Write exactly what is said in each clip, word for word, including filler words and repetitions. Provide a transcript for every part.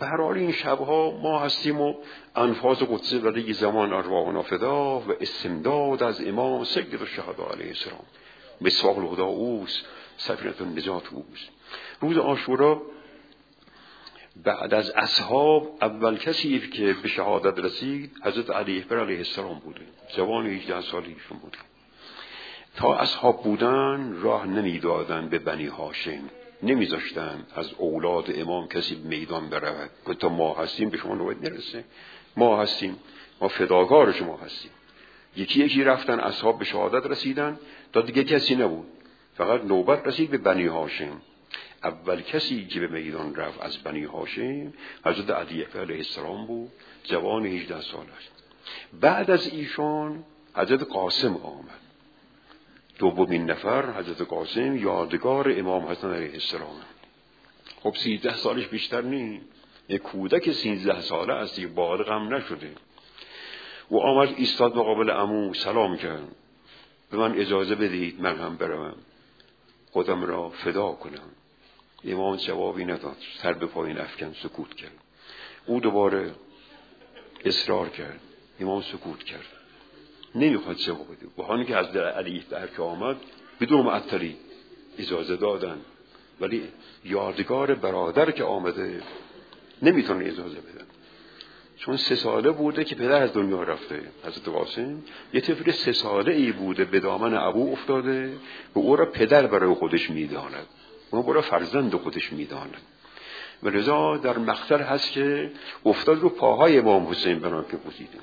به هر حال این شبها ما هستیم و انفاس قدسی ولی زمان ارواحنا فدا و استمداد از امام سید الشهدا علیه السلام. مصباح الهدی اوست، سفینة النجات اوست. روز عاشورا بعد از اصحاب اول کسی که به شهادت رسید حضرت علی اکبر علیه السلام بوده. جوان هجده سالگیشون بوده. تا اصحاب بودن راه نمیدادن به بنی هاشم، نمیذاشتن از اولاد امام کسی میدان برود که تا ما هستیم به شما نوبت نرسه، ما هستیم، ما فداکار شما هستیم. یکی یکی رفتن اصحاب به شهادت رسیدن تا دیگه کسی نبود، فقط نوبت رسید به بنی هاشم. اول کسی که به میدان رفت از بنی هاشم حضرت علی اکبر علیه السلام بود، جوان هجده ساله است. بعد از ایشان حضرت قاسم آمد، دومین نفر حضرت قاسم یادگار امام حسن علیه السلام. خب سیزده سالش بیشتر نی، یک کودک سیزده ساله است، یک بالغ هم نشده. و آمد ایستاد مقابل عمو، سلام کرد، به من اجازه بدهید من هم بروم خودم را فدا کنم. امام جوابی نداد، سر به پایین افکن، سکوت کرد. او دوباره اصرار کرد، امام سکوت کرد، نمیخواد جواب بده. بهانه که از علی در که آمد بدون معطلی اجازه دادن، ولی یادگار برادر که آمده نمیتونه اجازه بدن، چون سه ساله بوده که پدر از دنیا رفته. حضرت قاسم یه طفل سه ساله ای بوده، به دامن ابو افتاده و او را پدر برای خودش میداند، او را فرزند خودش میداند. و لذا در مقتل هست که افتاد رو پاهای امام حسین بنا که بوسیده.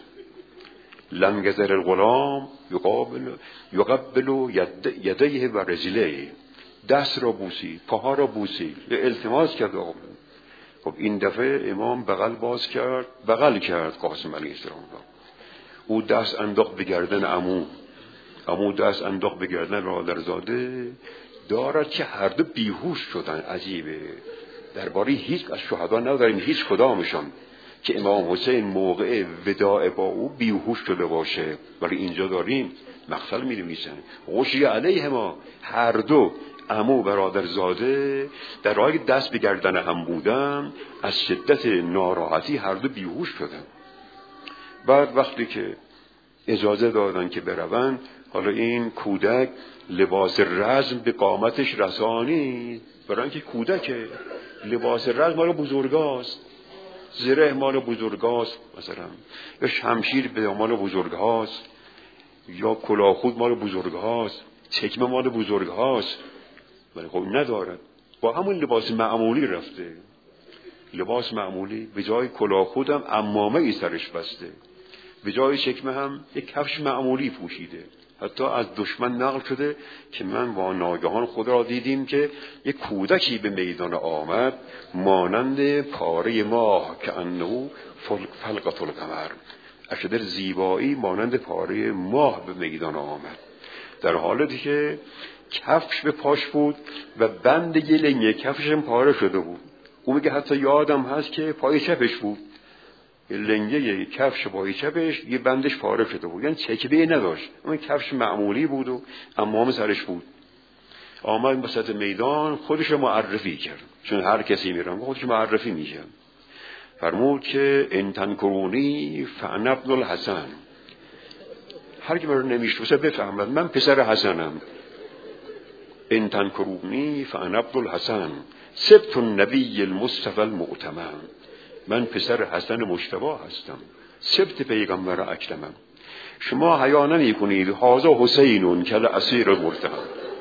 لم یزل الغلام یقابل یقبل یدیه و رجلیه، دست را بوسید، پاها را بوسید، التماس کرد. خب این دفعه امام بغل باز کرد، بغل کرد قاسم علیه السلام را. او دست انداخت به گردن عمو، عمو دست انداخت به گردن برادرزاده. دارد که هر دو بیهوش شدن. عجیبه، درباره هیچ از شهدا نداریم هیچ کدامشان که امام حسین موقع وداع با او بیهوش شده باشه، ولی اینجا داریم مقتل می نویسن غشی علیه ما، هر دو عمو برادرزاده در راه دست به گردن هم بودن، از شدت ناراحتی هر دو بیهوش شدن. بعد وقتی که اجازه دادن که بروند، حالا این کودک لباس رزم به قامتش رسانی، برای اینکه کودک لباس رزم مال بزرگاست، زره مال بزرگاست مثلا، یا شمشیر به مال بزرگاست، یا کلاهخود مال بزرگاست، چکمه مال بزرگاست، ولی خب ندارد. با همون لباس معمولی رفته، لباس معمولی، به جای کلاهخود هم عمامه ای سرش بسته، به جای چکمه هم یک کفش معمولی پوشیده. حتی از دشمن نقل شده که من با ناگهان خود را دیدیم که یک کودکی به میدان آمد مانند پاره ماه که انه فلقة القمر، اشدر زیبایی مانند پاره ماه به میدان آمد، در حالتی که کفش به پاش بود و بند گلنگ کفش پاره شده بود. او میگه حتی یادم هست که پای چپش بود، لنگه کفش پای چپش یه بندش پاره شده بود، یعنی چکمه نداشت، اون کفش معمولی بود و عمامه سرش بود. آمد وسط میدان خودش معرفی کرد، چون هر کسی میرم خودش معرفی میکرد. فرمود که ان تنکرونی فانا ابن الحسن، هر کی من نمیشناسه بفهمد من پسر حسنم. ان تنکرونی فانا ابن الحسن سبط النبی المصطفى المؤتمن، من پسر حسن مجتبی هستم، سبط پیغمبر اکرمم. شما حیا نمی کنید هذا حسینون کل اسیر مرتهم،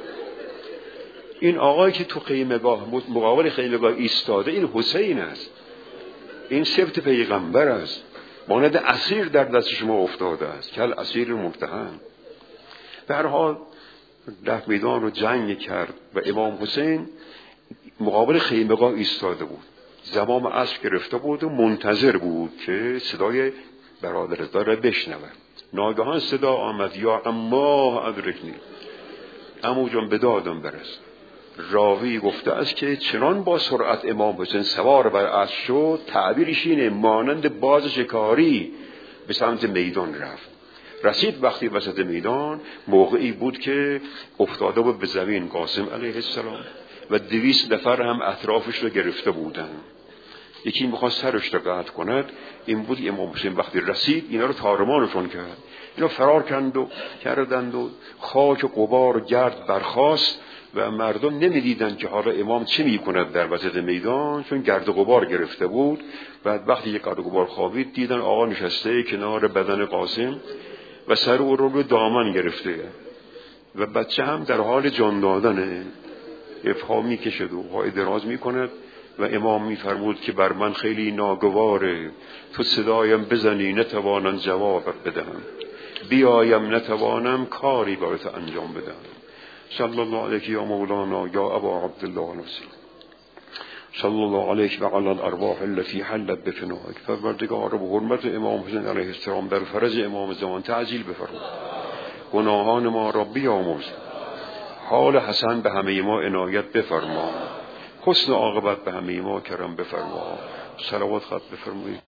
این آقایی که تو خیمگاه مقابل خیمگاه ایستاده این حسین است، این سبط پیغمبر است، مانند اسیر در دست شما افتاده است، کل اسیر مرتهم. به هر حال در میدان رو جنگ کرد و امام حسین مقابل خیمگاه ایستاده بود. زمام عصر گرفته بود و منتظر بود که صدای برادرزاده را بشنود. ناگهان صدا آمد یا اما ادرکنی، عمو جان به دادم برس. راوی گفته است که چنان با سرعت امام حسین سوار بر اسب شد، تعبیرش اینه مانند باز شکاری به سمت میدان رفت. رسید وقتی وسط میدان، موقعی بود که افتاده بود به زمین قاسم علیه السلام و دویست نفر هم اطرافش رو گرفته بودن. یکی میخواست سرش را قطع کند. این بود امام حسین وقتی رسید اینا رو تارمانشون کرد، اینا فرار کردند و کردند و خاک و غبار و گرد برخاست و مردم نمیدیدند که حالا امام چه میکند در وسط میدان، چون گرد و غبار گرفته بود. بعد وقتی یک گرد و غبار خوابید دیدن آقا نشسته کنار بدن قاسم و سر او رو به دامن گرفته و بچه هم در حال جان دادنه، افهام میکشد و پای دراز میکند و امام میفرمود که بر من خیلی ناگواره، تو صدایم بزنی نتوانم جواب بدم، بیایم نتوانم کاری برات انجام بدم. صلی الله علیک یا مولانا یا ابا عبدالله نصیر، صلی الله علیک و علی الارواح التي حلت بفنائک. پروردگار به حرمت امام حسین علیه السلام در فرج امام زمان تعجیل بفرما، گناهان ما را بیامرز، حال حسن به همه ما عنایت بفرما، حسن عاقبت به همه ما کرم بفرما. صلوات خط بفرمایید.